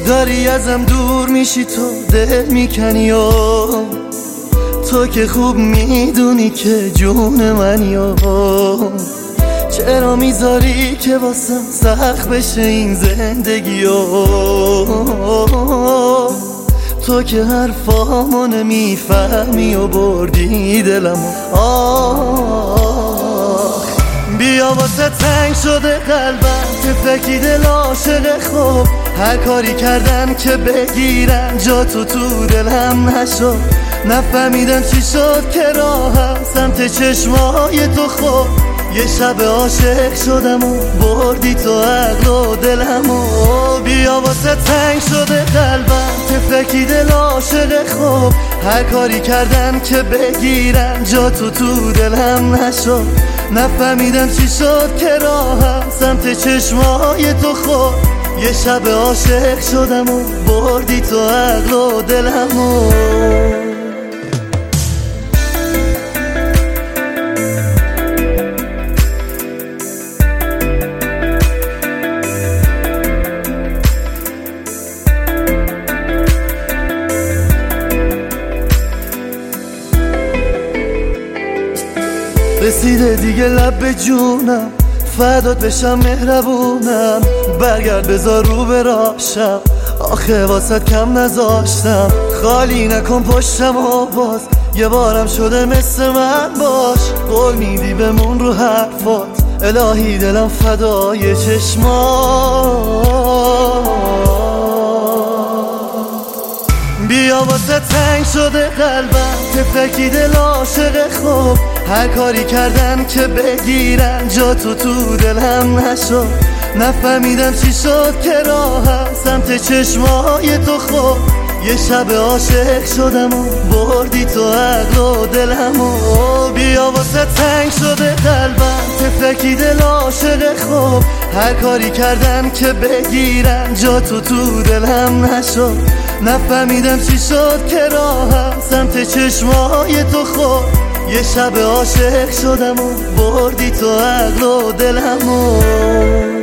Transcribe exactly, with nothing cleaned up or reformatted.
داری ازم دور میشی، تو دل میکنی و تو که خوب میدونی که جون منی و چرا میذاری که واسم سخت بشه این زندگی و تو که حرفامو نمیفهمی و بردی دلمو. آه بیا واسه تنگ شده قلبم، تفکی دل عاشق خوب، هر کاری کردن که بگیرن جا تو تو دلم نشد. نفهمیدم چی شد که راهم سمت چشمای تو خود، یه شب عاشق شدم و بردی تو عقل و دلمو. بیا واسه تنگ شده قلبم، تفکی دل عاشق خوب، هر کاری کردن که بگیرن جا تو تو دلم نشد. نفهمیدم چی شد که راهم سمت چشمای تو خود، یه شب عاشق شدم و بردی تو عقل و دلمو. رسیده دیگه لب به جونم، فدات بشم مهربونم، برگرد بذار رو براشم، آخه واسط کم نذاشتم. خالی نکن پشتم و باز یه بارم شده مثل من باش، قول میدی بمون رو حرفات، الهی دلم فدای چشمات. بیا واسه تنگ شده قلبم، تفکی دل عاشق خوب، هر کاری کردن که بگیرن جا تو تو دلم نشد. نفهمیدم چی شد که راهم سمت چشمای تو خود، یه شب عاشق شدم و بردی تو عقل و دلمو. بیا واسه تنگ شده قلبم، تفکی دل عاشق خوب، هر کاری کردن که بگیرن جا تو تو دلم نشد. نفهمیدم چی شد که راهم سمت چشمای تو خود، یه شب عاشق شدم و بردی تو عقل و دلمو.